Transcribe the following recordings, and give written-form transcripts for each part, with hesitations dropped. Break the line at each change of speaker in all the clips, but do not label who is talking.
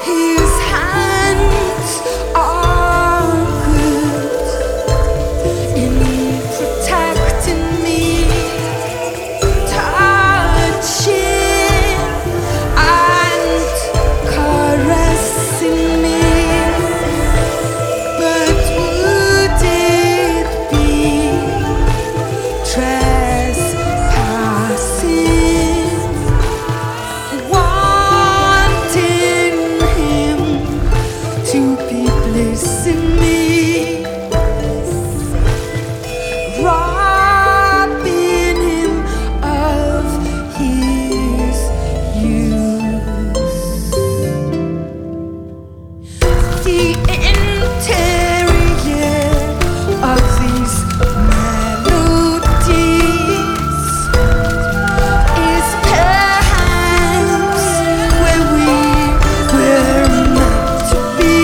His hands are good in protecting me, touching and caressing me. But would it be trespassing, wanting him to be blessing me, robbing him of his use? The interior of these melodies is perhaps where we were meant to be.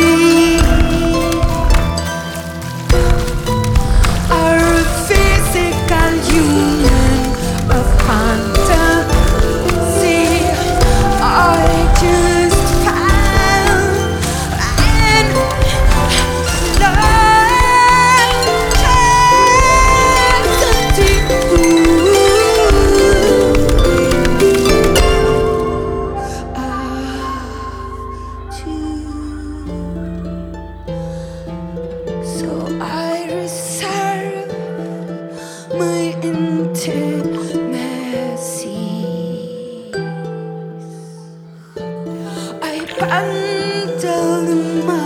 Our physical union of fantasy, I just found and so I reserve my intimacies. I bundle them